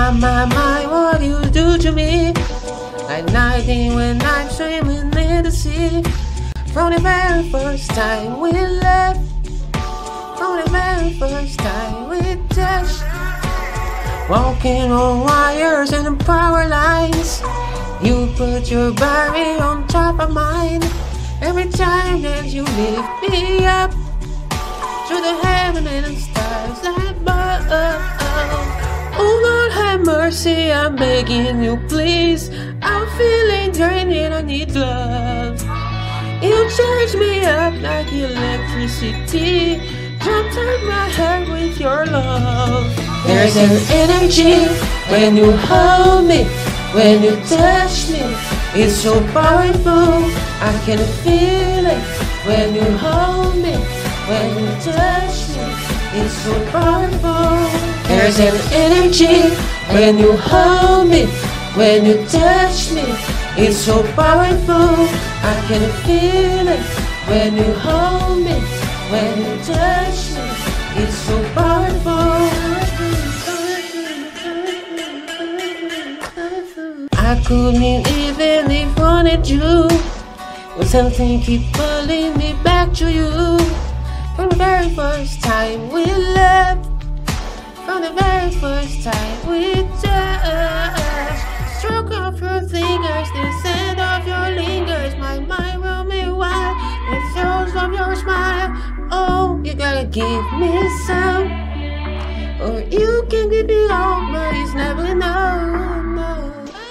My, what you do to me? Like nighting when I'm swimming in the sea. From the very first time we left, from the very first time we touched. Walking on wires and power lines. You put your body on top of mine. Every time that you lift me up to the heaven and stars above. Oh Lord have mercy, I'm begging you please. I'm feeling drained and I need love. You charge me up like electricity. Jumpstart my heart with your love. There's an energy when you hold me, when you touch me. It's so powerful, I can feel it. When you hold me, when you touch me, it's so powerful. There's an energy when you hold me, when you touch me. It's so powerful, I can feel it. When you hold me, when you touch me, it's so powerful. I couldn't even if I wanted you, but something keep pulling me back to you. From the very first time we left, from the very first time we touched. Stroke of your fingers, the scent of your lingers. My mind will be wild, the thrills of your smile. Oh, you gotta give me some, or you can give it all, but it's never enough. No.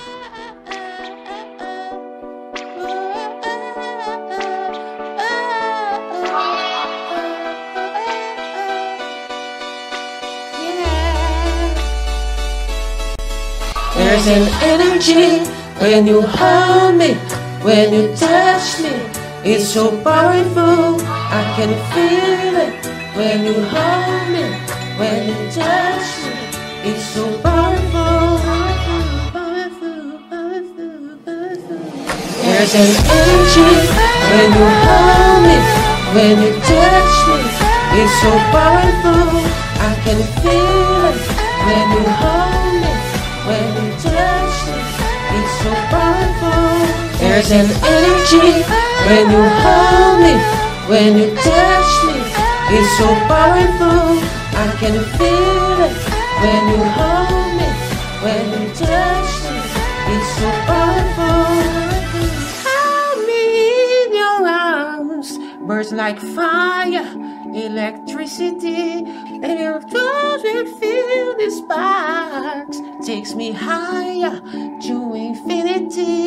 There's an energy when you hold me, when you touch me. It's so powerful, I can feel it. When you hold me, when you touch me, it's so powerful. There's an energy when you hold me, when you touch me. It's so powerful, I can feel it. When you hold me, when you touch me, it's so powerful. There's an energy when you hold me, when you touch me. It's so powerful, I can feel it. When you hold me, when you touch me, it's so powerful. Hold me in your arms, burst like fire, electricity. And your toes will feel the sparks. Takes me higher to infinity.